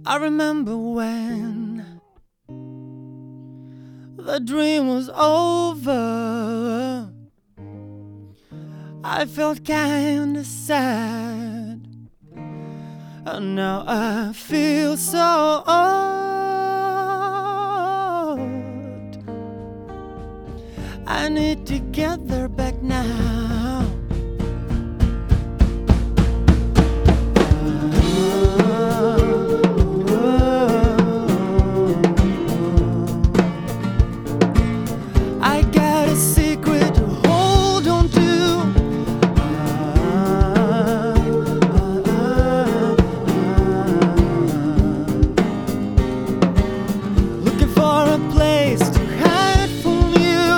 I remember when the dream was over. I felt kinda sad, and now I feel so old. I need to get there back now. I got a secret to hold on to. Looking for a place to hide from you.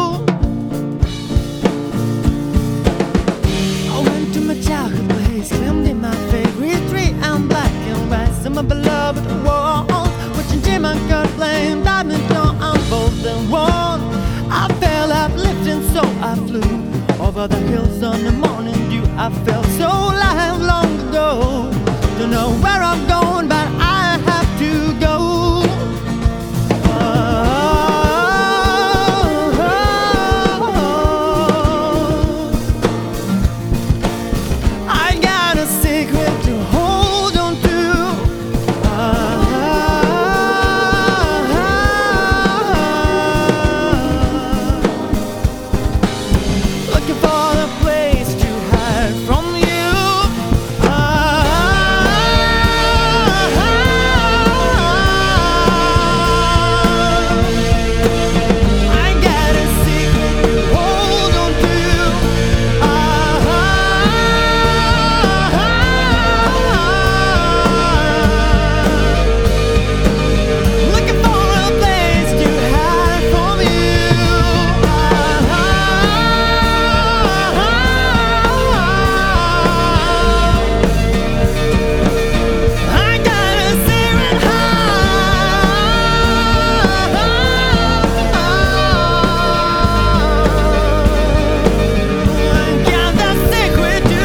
I went to my childhood place, climbed in my favorite tree. I'm black and white, so my beloved walls, watching Jim and Kurt playing badminton. I'm bold and warm. I fell uplifting, so I flew over the hills on the morning dew. I felt so alive long ago. Don't know where I'm going, but I have to go. I got a secret to hold on to. Looking for a place to hide from you. I got a secret to hold on to. Looking for a place to hide from you. I got a secret I got that secret to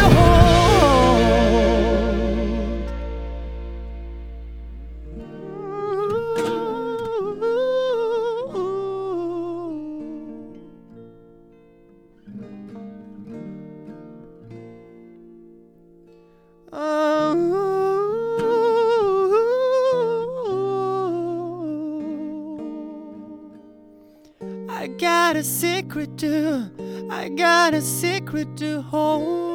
I got a secret to hold.